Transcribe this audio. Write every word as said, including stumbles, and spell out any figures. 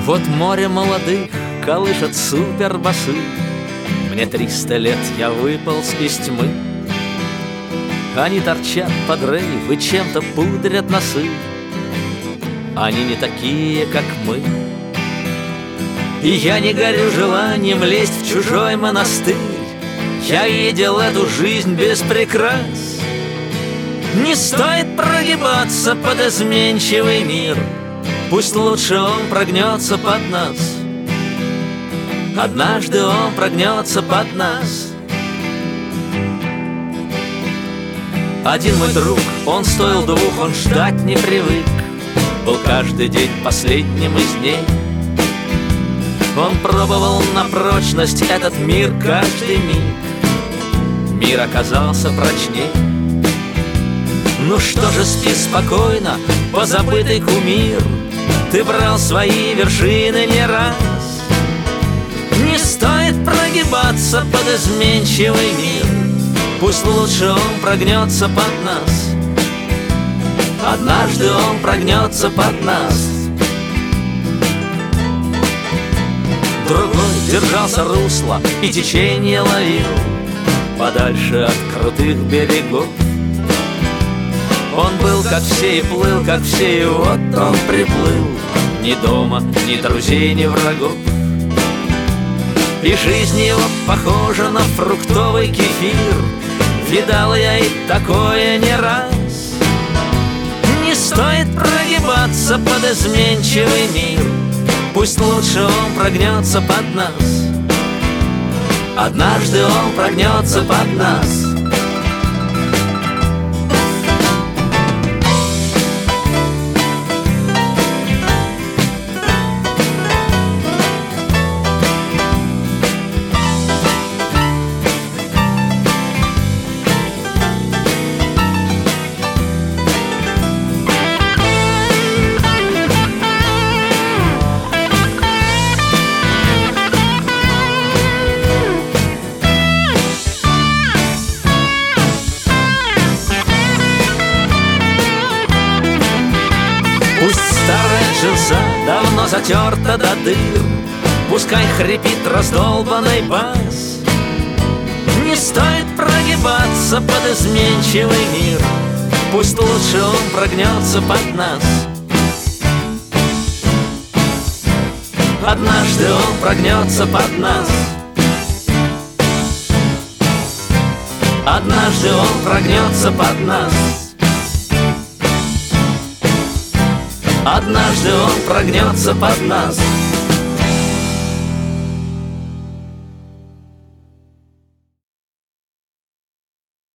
Вот море молодых колышет супербасы. Мне триста лет, я выполз из тьмы. Они торчат под рейв и чем-то пудрят носы. Они не такие, как мы. И я не горю желанием лезть в чужой монастырь. Я видел эту жизнь без прикрас. Не стоит прогибаться под изменчивый мир. Пусть лучше он прогнется под нас. Однажды он прогнется под нас. Один мой друг, он стоил двух, он ждать не привык. Был каждый день последним из дней. Он пробовал на прочность этот мир каждый миг. Мир оказался прочней. Ну что же, спи спокойно, позабытый кумир. Ты брал свои вершины не раз. Не стоит прогибаться под изменчивый мир. Пусть лучше он прогнется под нас. Однажды он прогнется под нас. Другой держался русла и течение ловил подальше от крутых берегов. Он был как все и плыл, как все, и вот он приплыл. Ни дома, ни друзей, ни врагов. И жизнь его похожа на фруктовый кефир. Видал я и такое не раз. Не стоит прогибаться под изменчивый мир. Пусть лучше он прогнется под нас. Однажды он прогнется под нас. Пусть старая джинса давно затерта до дыр. Пускай хрипит раздолбанный бас. Не стоит прогибаться под изменчивый мир. Пусть лучше он прогнется под нас. Однажды он прогнется под нас. Однажды он прогнется под нас. Однажды он прогнется под нас.